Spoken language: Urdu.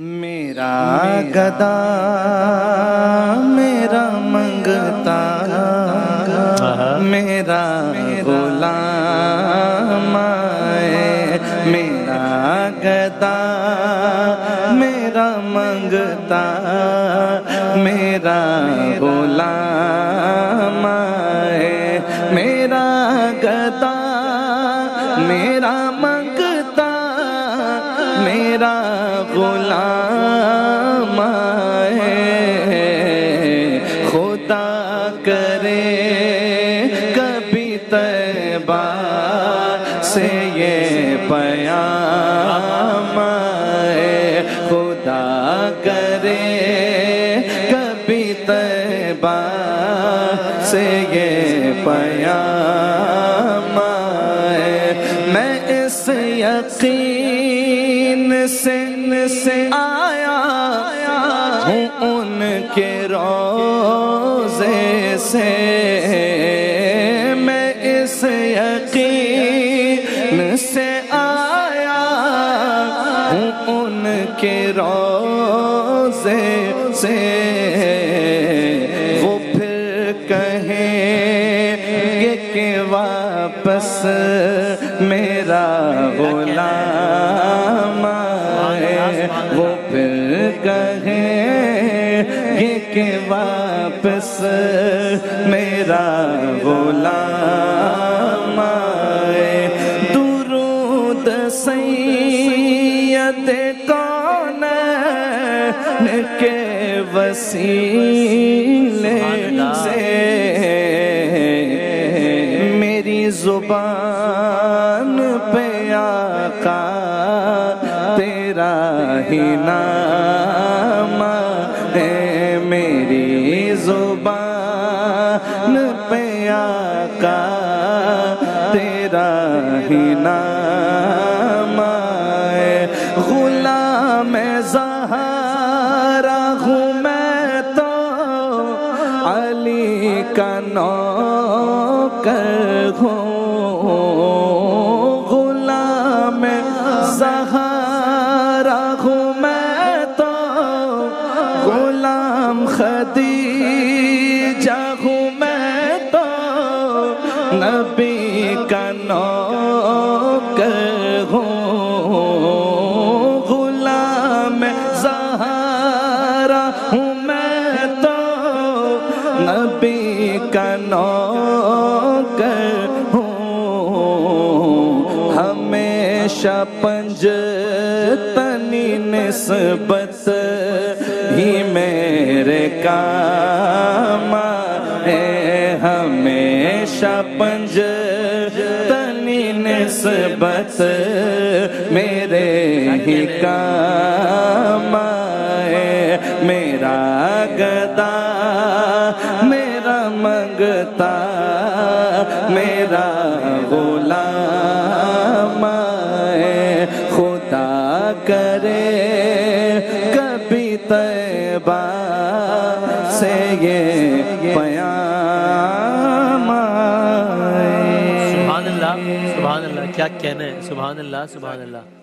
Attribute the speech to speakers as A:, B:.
A: میرا گدا میرا منگتا میرا غلام ہے، میرا گدا میرا منگتا میرا غلام ہے، میرا گدا میرا منگتا میرا غلام ہے، خدا کرے کبھی طیبہ سے یہ پیام ہے، خدا کرے کبھی طیبہ سے یہ پیام ہے، میں اس یقین سے آیا ہوں ان کے روضے سے، میں اس یقین سے آیا ہوں ان کے روضے سے، وہ پھر کہیں گے کہ واپس میرا غلام ہے، وہ پھر کہیں گے کہ واپس میرا غلام ہے، درود سید کونین کے وسیلے سے میری زبان پہ آقا تیرا ہی نام ہے، میری زبان پہ آقا تیرا ہی نام ہے، غلام زہرا ہوں میں تو علی کا نوکر ہوں، غلام زہرا ہوں میں تو غلام خدیجہ ہوں میں تو نبی کا نوکر ہوں، غلام زہرا ہوں میں تو نبی کا نوکر ہوں، ہمیشہ پنجتنی نسبت ہی میرے کام ہے، ہمیشہ پنجتنی نسبت میرے ہی کام ہے، میرا گدا میرا منگتا میرا غلام ہے، خدا کرے کبھی طیبہ سے یہ پیام آئے۔
B: سبحان اللہ، سبحان اللہ، کیا کہنا ہے، سبحان اللہ، سبحان اللہ۔